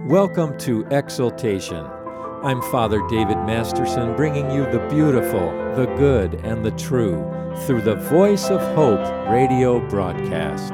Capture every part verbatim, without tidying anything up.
Welcome to Exaltation. I'm Father David Masterson, bringing you the beautiful, the good, and the true through the Voice of Hope radio broadcast.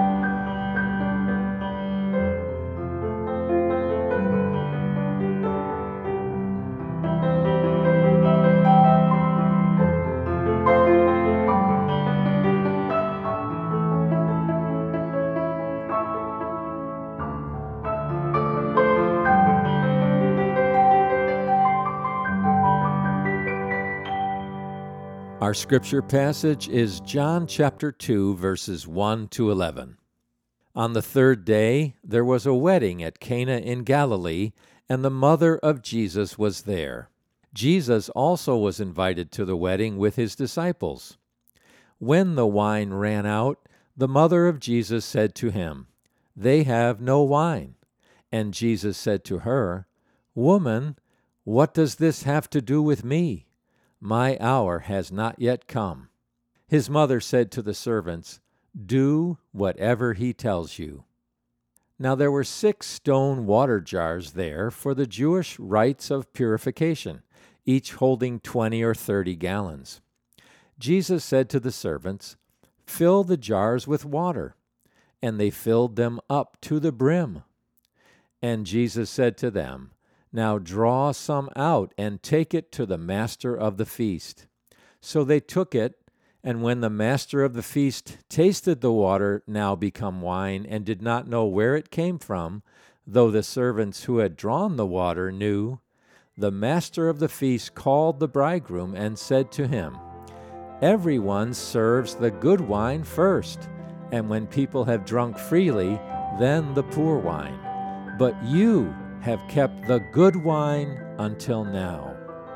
Our scripture passage is John chapter two, verses one to eleven. On the third day, there was a wedding at Cana in Galilee, and the mother of Jesus was there. Jesus also was invited to the wedding with his disciples. When the wine ran out, the mother of Jesus said to him, "They have no wine." And Jesus said to her, "Woman, what does this have to do with me? My hour has not yet come." His mother said to the servants, "Do whatever he tells you." Now there were six stone water jars there for the Jewish rites of purification, each holding twenty or thirty gallons. Jesus said to the servants, "Fill the jars with water." And they filled them up to the brim. And Jesus said to them, "Now draw some out and take it to the master of the feast." So they took it, and when the master of the feast tasted the water now become wine and did not know where it came from, though the servants who had drawn the water knew, the master of the feast called the bridegroom and said to him, "Everyone serves the good wine first, and when people have drunk freely, then the poor wine. But you have kept the good wine until now."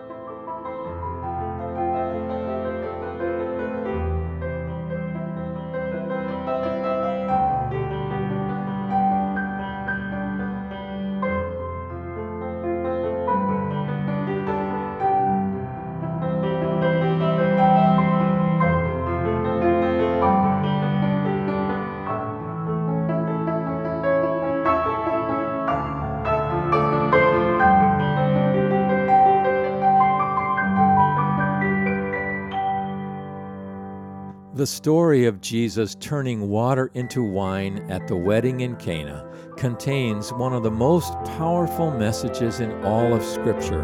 The story of Jesus turning water into wine at the wedding in Cana contains one of the most powerful messages in all of Scripture.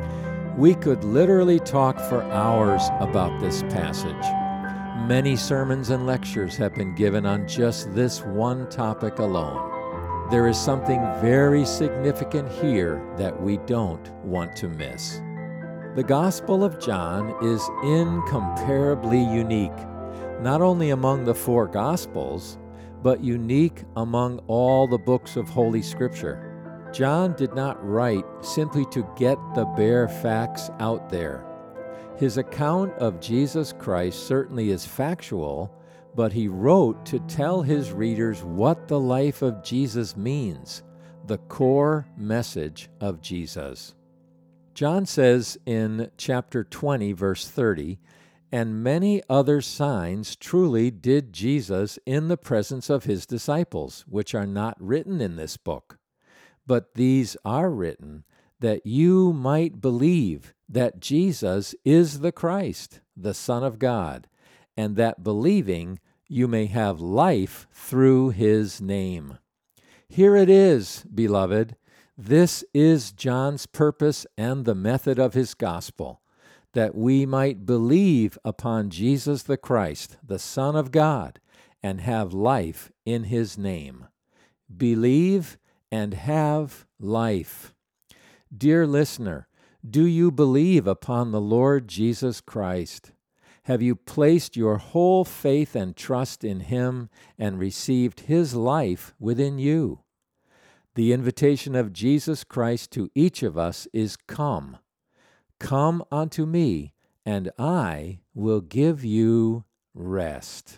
We could literally talk for hours about this passage. Many sermons and lectures have been given on just this one topic alone. There is something very significant here that we don't want to miss. The Gospel of John is incomparably unique, not only among the four Gospels, but unique among all the books of Holy Scripture. John did not write simply to get the bare facts out there. His account of Jesus Christ certainly is factual, but he wrote to tell his readers what the life of Jesus means, the core message of Jesus. John says in chapter twenty, verse thirty, "And many other signs truly did Jesus in the presence of his disciples, which are not written in this book. But these are written, that you might believe that Jesus is the Christ, the Son of God, and that believing you may have life through his name." Here it is, beloved. This is John's purpose and the method of his gospel, that we might believe upon Jesus the Christ, the Son of God, and have life in his name. Believe and have life. Dear listener, do you believe upon the Lord Jesus Christ? Have you placed your whole faith and trust in him and received his life within you? The invitation of Jesus Christ to each of us is come. Come unto me, and I will give you rest.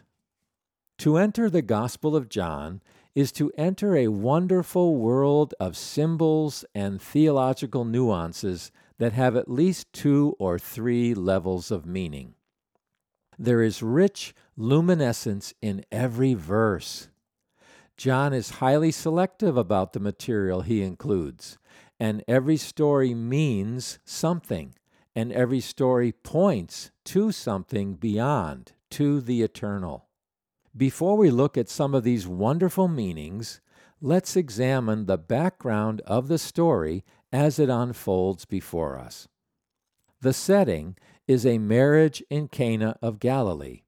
To enter the Gospel of John is to enter a wonderful world of symbols and theological nuances that have at least two or three levels of meaning. There is rich luminescence in every verse. John is highly selective about the material he includes, and every story means something, and every story points to something beyond, to the eternal. Before we look at some of these wonderful meanings, let's examine the background of the story as it unfolds before us. The setting is a marriage in Cana of Galilee.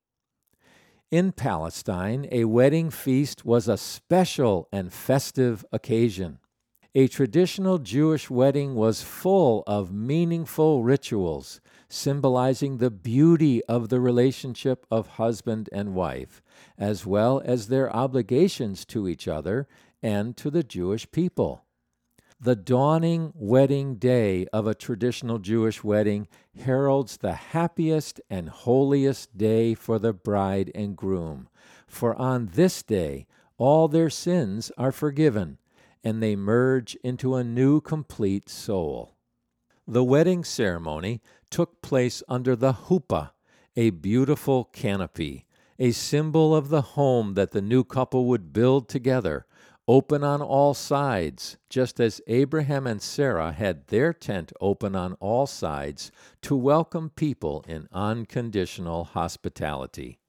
In Palestine, a wedding feast was a special and festive occasion. A traditional Jewish wedding was full of meaningful rituals, symbolizing the beauty of the relationship of husband and wife, as well as their obligations to each other and to the Jewish people. The dawning wedding day of a traditional Jewish wedding heralds the happiest and holiest day for the bride and groom, for on this day all their sins are forgiven, and they merge into a new complete soul. The wedding ceremony took place under the huppah, a beautiful canopy, a symbol of the home that the new couple would build together, open on all sides, just as Abraham and Sarah had their tent open on all sides to welcome people in unconditional hospitality.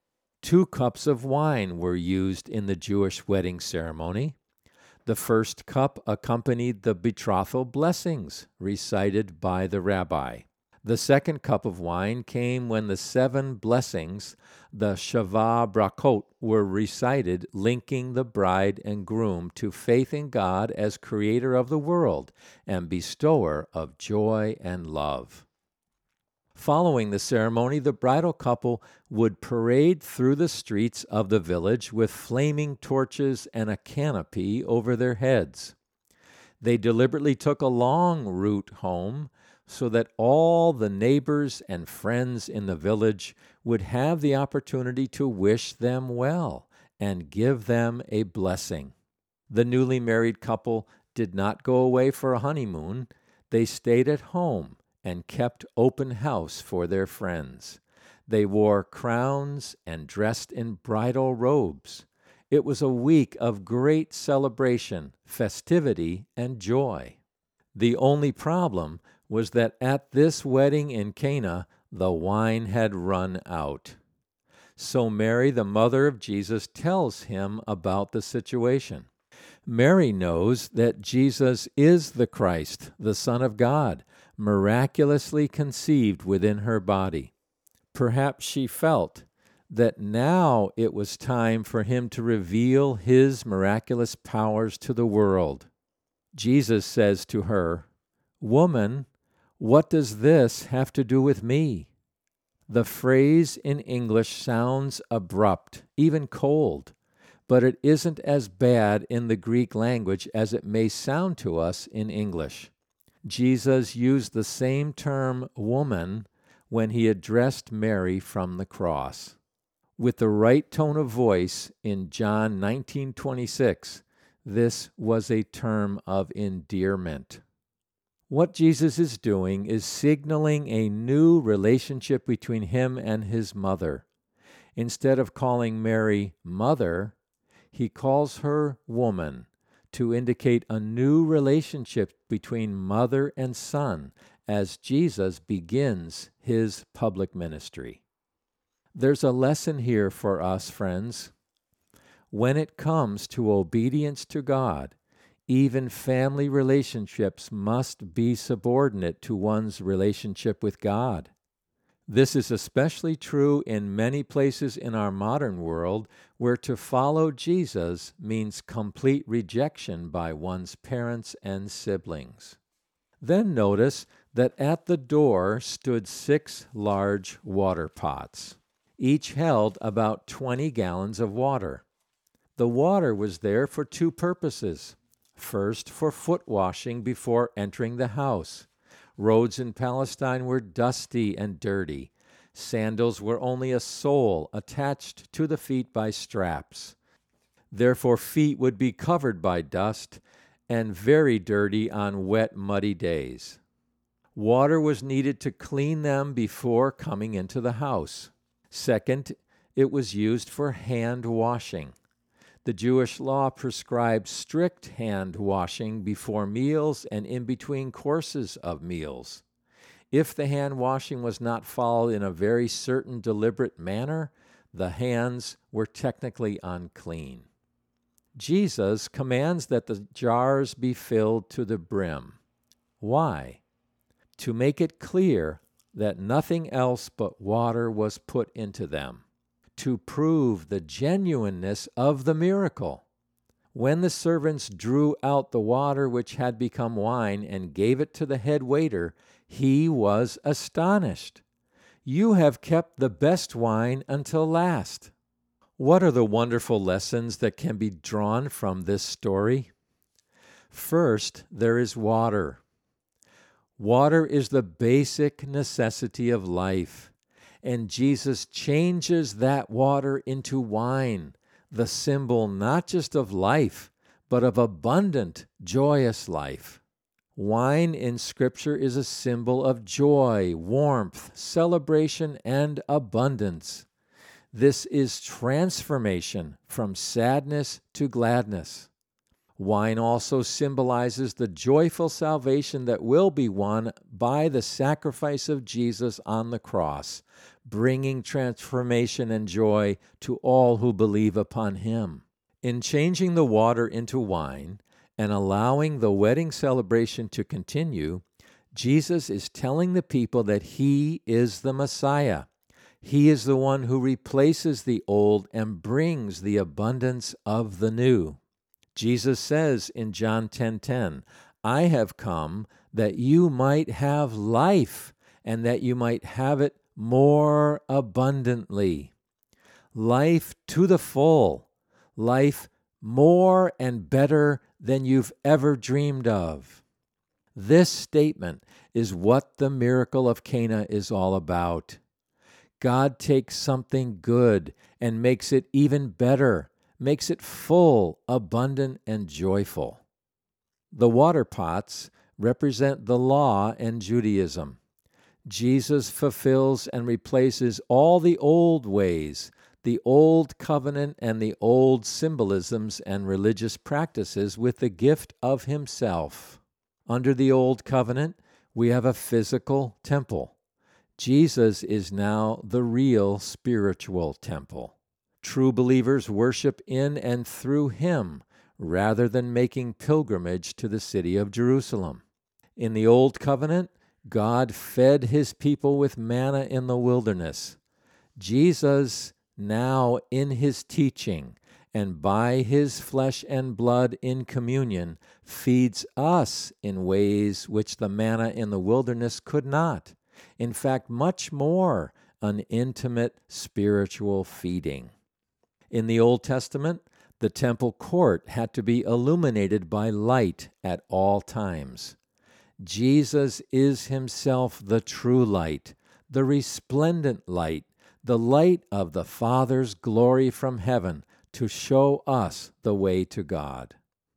Two cups of wine were used in the Jewish wedding ceremony. The first cup accompanied the betrothal blessings recited by the rabbi. The second cup of wine came when the seven blessings, the Shavah Brakot, were recited, linking the bride and groom to faith in God as creator of the world and bestower of joy and love. Following the ceremony, the bridal couple would parade through the streets of the village with flaming torches and a canopy over their heads. They deliberately took a long route home so that all the neighbors and friends in the village would have the opportunity to wish them well and give them a blessing. The newly married couple did not go away for a honeymoon. They stayed at home and kept open house for their friends. They wore crowns and dressed in bridal robes. It was a week of great celebration, festivity, and joy. The only problem was that at this wedding in Cana, the wine had run out. So Mary, the mother of Jesus, tells him about the situation. Mary knows that Jesus is the Christ, the Son of God, miraculously conceived within her body. Perhaps she felt that now it was time for him to reveal his miraculous powers to the world. Jesus says to her, "Woman, what does this have to do with me?" The phrase in English sounds abrupt, even cold, but it isn't as bad in the Greek language as it may sound to us in English. Jesus used the same term, woman, when he addressed Mary from the cross. With the right tone of voice in John nineteen twenty-six, this was a term of endearment. What Jesus is doing is signaling a new relationship between him and his mother. Instead of calling Mary mother, he calls her woman to indicate a new relationship between mother and son as Jesus begins his public ministry. There's a lesson here for us, friends. When it comes to obedience to God, even family relationships must be subordinate to one's relationship with God. This is especially true in many places in our modern world where to follow Jesus means complete rejection by one's parents and siblings. Then notice that at the door stood six large water pots. Each held about twenty gallons of water. The water was there for two purposes. First, for foot washing before entering the house. Roads in Palestine were dusty and dirty. Sandals were only a sole attached to the feet by straps. Therefore, feet would be covered by dust and very dirty on wet, muddy days. Water was needed to clean them before coming into the house. Second, it was used for hand washing. The Jewish law prescribed strict hand washing before meals and in between courses of meals. If the hand washing was not followed in a very certain deliberate manner, the hands were technically unclean. Jesus commands that the jars be filled to the brim. Why? To make it clear that nothing else but water was put into them, to prove the genuineness of the miracle. When the servants drew out the water which had become wine and gave it to the head waiter, he was astonished. "You have kept the best wine until last." What are the wonderful lessons that can be drawn from this story? First, there is water. Water is the basic necessity of life, and Jesus changes that water into wine, the symbol not just of life, but of abundant, joyous life. Wine in Scripture is a symbol of joy, warmth, celebration, and abundance. This is transformation from sadness to gladness. Wine also symbolizes the joyful salvation that will be won by the sacrifice of Jesus on the cross, bringing transformation and joy to all who believe upon him. In changing the water into wine and allowing the wedding celebration to continue, Jesus is telling the people that he is the Messiah. He is the one who replaces the old and brings the abundance of the new. Jesus says in John ten ten, "I have come that you might have life, and that you might have it more abundantly." Life to the full, life more and better than you've ever dreamed of. This statement is what the miracle of Cana is all about. God takes something good and makes it even better, makes it full, abundant, and joyful. The water pots represent the law and Judaism. Jesus fulfills and replaces all the old ways, the old covenant and the old symbolisms and religious practices with the gift of himself. Under the old covenant, we have a physical temple. Jesus is now the real spiritual temple. True believers worship in and through him rather than making pilgrimage to the city of Jerusalem. In the Old Covenant, God fed his people with manna in the wilderness. Jesus, now in his teaching and by his flesh and blood in communion, feeds us in ways which the manna in the wilderness could not. In fact, much more, an intimate spiritual feeding. In the Old Testament, the temple court had to be illuminated by light at all times. Jesus is himself the true light, the resplendent light, the light of the Father's glory from heaven to show us the way to God.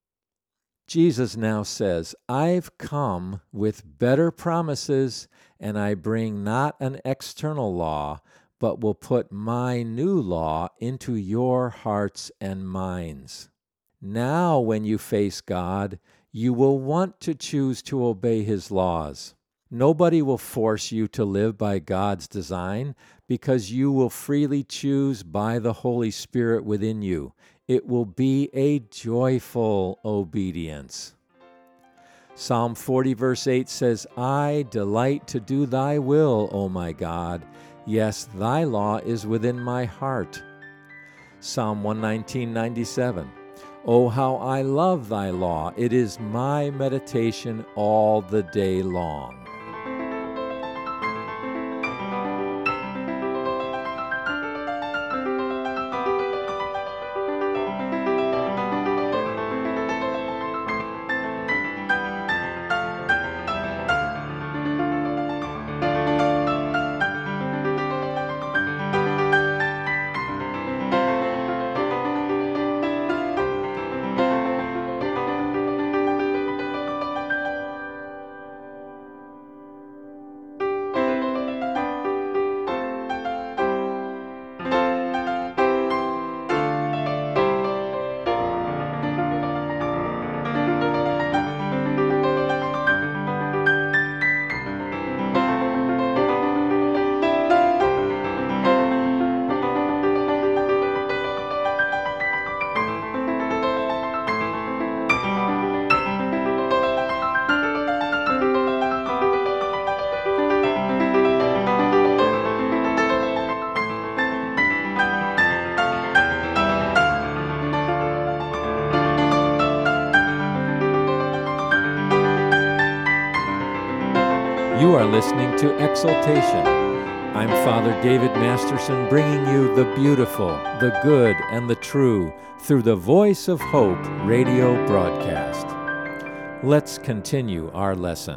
Jesus now says, "I've come with better promises, and I bring not an external law, but will put my new law into your hearts and minds." Now, when you face God, you will want to choose to obey his laws. Nobody will force you to live by God's design, because you will freely choose by the Holy Spirit within you. It will be a joyful obedience. Psalm forty verse eight says, "I delight to do thy will, O my God. Yes, thy law is within my heart." Psalm one nineteen ninety-seven, "Oh, how I love thy law. It is my meditation all the day long." You are listening to Exaltation. I'm Father David Masterson, bringing you the beautiful, the good, and the true through the Voice of Hope radio broadcast. Let's continue our lesson.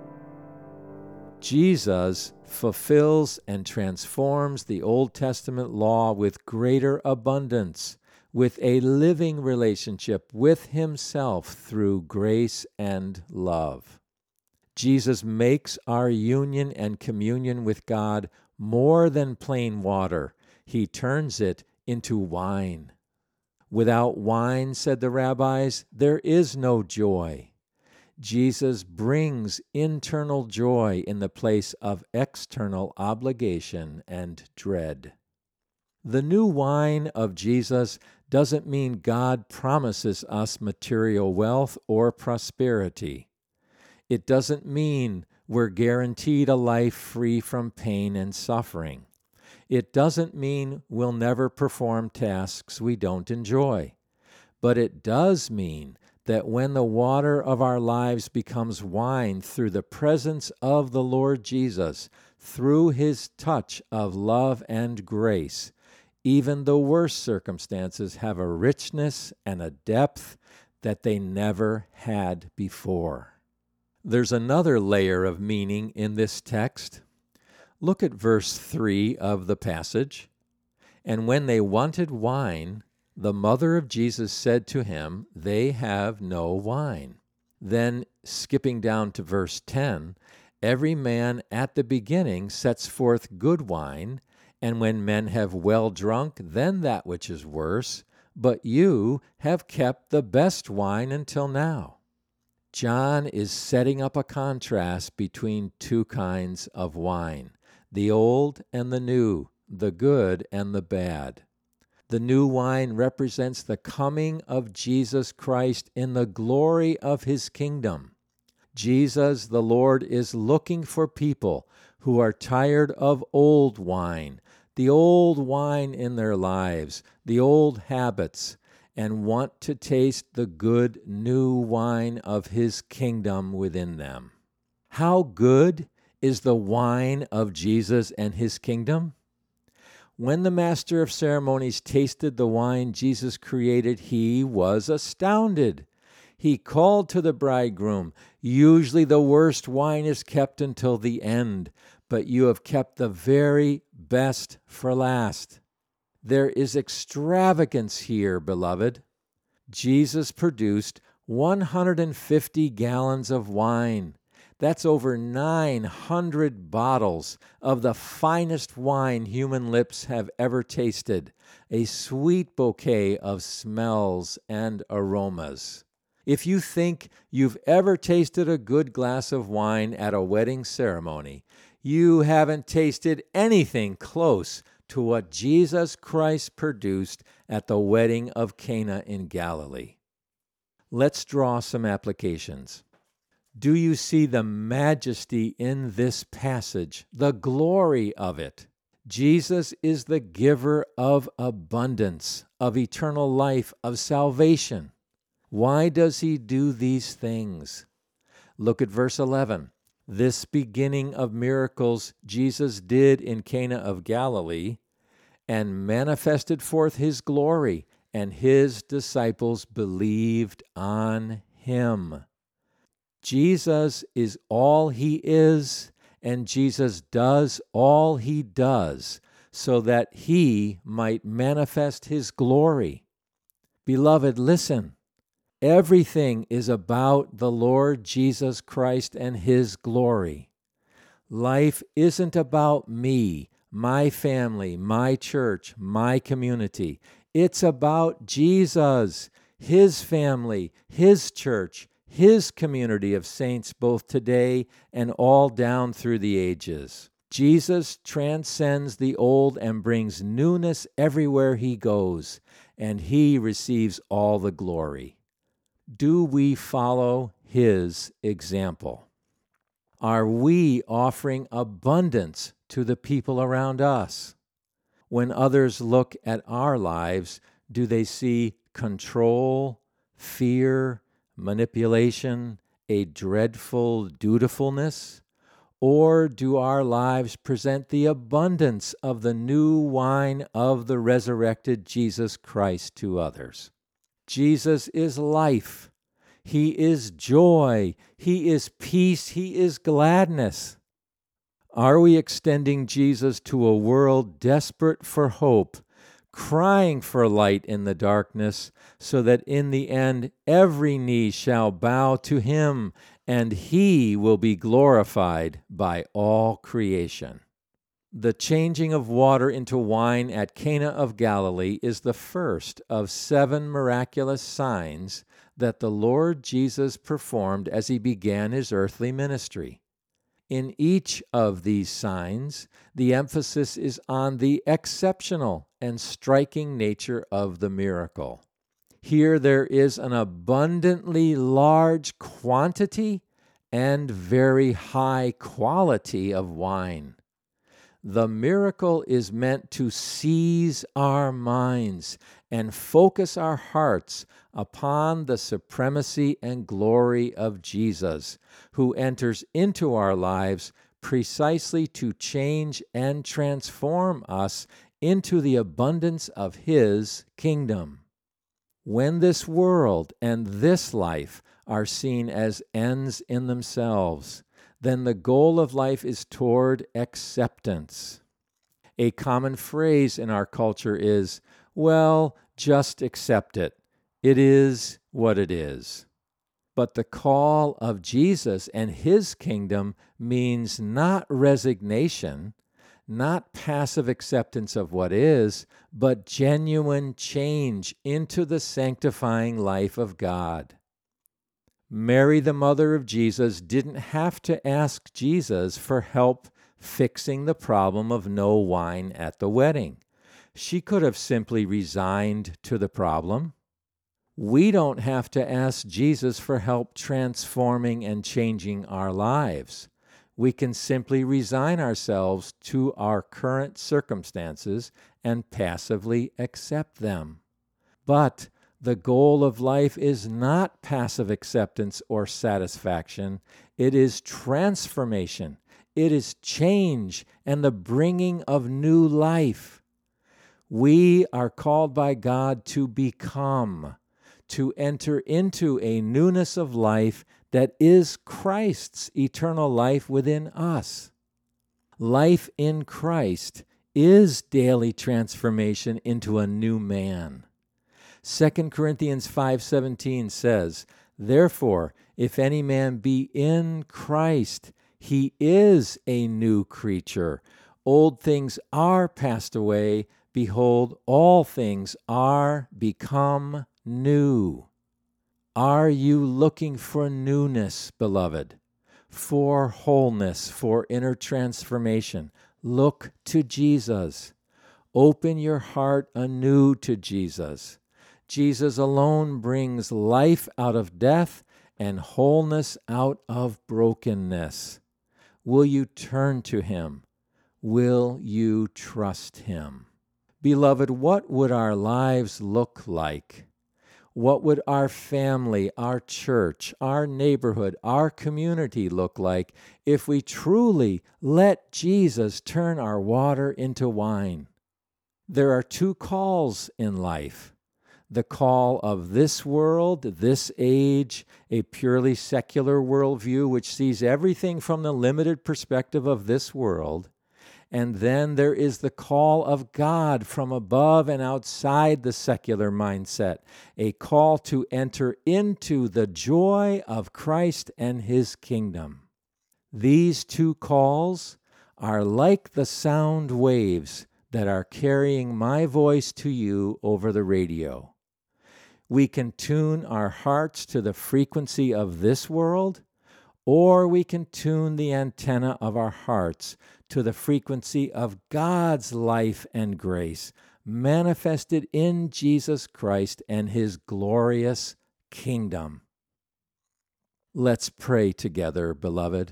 Jesus fulfills and transforms the Old Testament law with greater abundance, with a living relationship with himself through grace and love. Jesus makes our union and communion with God more than plain water. He turns it into wine. Without wine, said the rabbis, there is no joy. Jesus brings internal joy in the place of external obligation and dread. The new wine of Jesus doesn't mean God promises us material wealth or prosperity. It doesn't mean we're guaranteed a life free from pain and suffering. It doesn't mean we'll never perform tasks we don't enjoy. But it does mean that when the water of our lives becomes wine through the presence of the Lord Jesus, through his touch of love and grace, even the worst circumstances have a richness and a depth that they never had before. There's another layer of meaning in this text. Look at verse three of the passage. And when they wanted wine, the mother of Jesus said to him, "They have no wine." Then, skipping down to verse ten, every man at the beginning sets forth good wine, and when men have well drunk, then that which is worse, but you have kept the best wine until now. John is setting up a contrast between two kinds of wine, the old and the new, the good and the bad. The new wine represents the coming of Jesus Christ in the glory of his kingdom. Jesus, the Lord, is looking for people who are tired of old wine, the old wine in their lives, the old habits, and want to taste the good new wine of his kingdom within them. How good is the wine of Jesus and his kingdom? When the master of ceremonies tasted the wine Jesus created, he was astounded. He called to the bridegroom, "Usually the worst wine is kept until the end, but you have kept the very best for last." There is extravagance here, beloved. Jesus produced one hundred fifty gallons of wine. That's over nine hundred bottles of the finest wine human lips have ever tasted, a sweet bouquet of smells and aromas. If you think you've ever tasted a good glass of wine at a wedding ceremony, you haven't tasted anything close to what Jesus Christ produced at the wedding of Cana in Galilee. Let's draw some applications. Do you see the majesty in this passage, the glory of it? Jesus is the giver of abundance, of eternal life, of salvation. Why does he do these things? Look at verse eleven. This beginning of miracles Jesus did in Cana of Galilee and manifested forth his glory, and his disciples believed on him. Jesus is all he is, and Jesus does all he does so that he might manifest his glory. Beloved, listen. Everything is about the Lord Jesus Christ and his glory. Life isn't about me, my family, my church, my community. It's about Jesus, his family, his church, his community of saints both today and all down through the ages. Jesus transcends the old and brings newness everywhere he goes, and he receives all the glory. Do we follow his example? Are we offering abundance to the people around us? When others look at our lives, do they see control, fear, manipulation, a dreadful dutifulness? Or do our lives present the abundance of the new wine of the resurrected Jesus Christ to others? Jesus is life. He is joy. He is peace. He is gladness. Are we extending Jesus to a world desperate for hope, crying for light in the darkness, so that in the end every knee shall bow to him, and he will be glorified by all creation? The changing of water into wine at Cana of Galilee is the first of seven miraculous signs that the Lord Jesus performed as he began his earthly ministry. In each of these signs, the emphasis is on the exceptional and striking nature of the miracle. Here there is an abundantly large quantity and very high quality of wine. The miracle is meant to seize our minds and focus our hearts upon the supremacy and glory of Jesus, who enters into our lives precisely to change and transform us into the abundance of his kingdom. When this world and this life are seen as ends in themselves, then the goal of life is toward acceptance. A common phrase in our culture is, well, just accept it. It is what it is. But the call of Jesus and his kingdom means not resignation, not passive acceptance of what is, but genuine change into the sanctifying life of God. Mary, the mother of Jesus, didn't have to ask Jesus for help fixing the problem of no wine at the wedding. She could have simply resigned to the problem. We don't have to ask Jesus for help transforming and changing our lives. We can simply resign ourselves to our current circumstances and passively accept them. But the goal of life is not passive acceptance or satisfaction. It is transformation. It is change and the bringing of new life. We are called by God to become, to enter into a newness of life that is Christ's eternal life within us. Life in Christ is daily transformation into a new man. Second Corinthians five seventeen says, "Therefore, if any man be in Christ, he is a new creature. Old things are passed away. Behold, all things are become new." Are you looking for newness, beloved? For wholeness, for inner transformation? Look to Jesus. Open your heart anew to Jesus. Jesus alone brings life out of death and wholeness out of brokenness. Will you turn to him? Will you trust him? Beloved, what would our lives look like? What would our family, our church, our neighborhood, our community look like if we truly let Jesus turn our water into wine? There are two calls in life. The call of this world, this age, a purely secular worldview which sees everything from the limited perspective of this world. And then there is the call of God from above and outside the secular mindset, a call to enter into the joy of Christ and his kingdom. These two calls are like the sound waves that are carrying my voice to you over the radio. We can tune our hearts to the frequency of this world, or we can tune the antenna of our hearts to the frequency of God's life and grace manifested in Jesus Christ and his glorious kingdom. Let's pray together, beloved.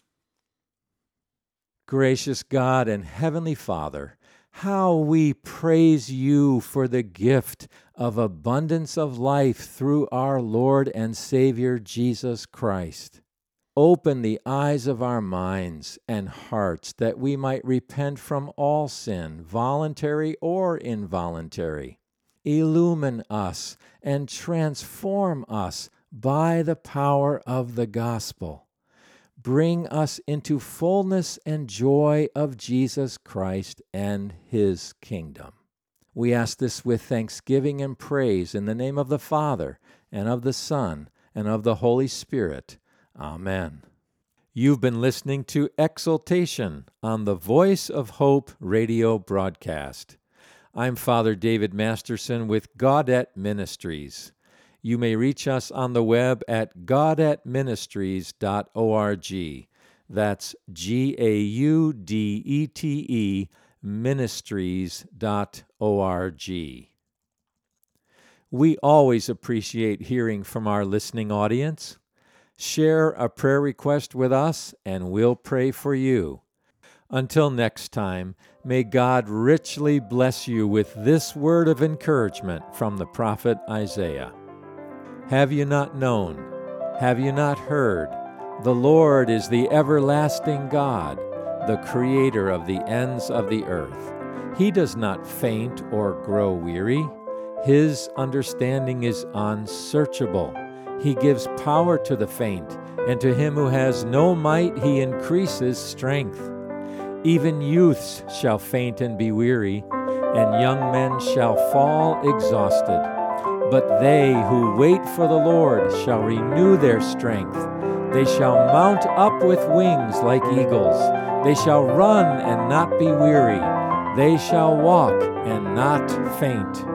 Gracious God and Heavenly Father, how we praise you for the gift of abundance of life through our Lord and Savior Jesus Christ. Open the eyes of our minds and hearts that we might repent from all sin, voluntary or involuntary. Illumine us and transform us by the power of the gospel. Bring us into fullness and joy of Jesus Christ and His kingdom. We ask this with thanksgiving and praise in the name of the Father, and of the Son, and of the Holy Spirit. Amen. You've been listening to Exaltation on the Voice of Hope radio broadcast. I'm Father David Masterson with Gaudete Ministries. You may reach us on the web at gaudete ministries dot org. That's G A U D E T E ministries dot org. We always appreciate hearing from our listening audience. Share a prayer request with us, and we'll pray for you. Until next time, may God richly bless you with this word of encouragement from the prophet Isaiah. Have you not known? Have you not heard? The Lord is the everlasting God, the creator of the ends of the earth. He does not faint or grow weary. His understanding is unsearchable. He gives power to the faint, and to him who has no might he increases strength. Even youths shall faint and be weary, and young men shall fall exhausted. But they who wait for the Lord shall renew their strength. They shall mount up with wings like eagles. They shall run and not be weary. They shall walk and not faint.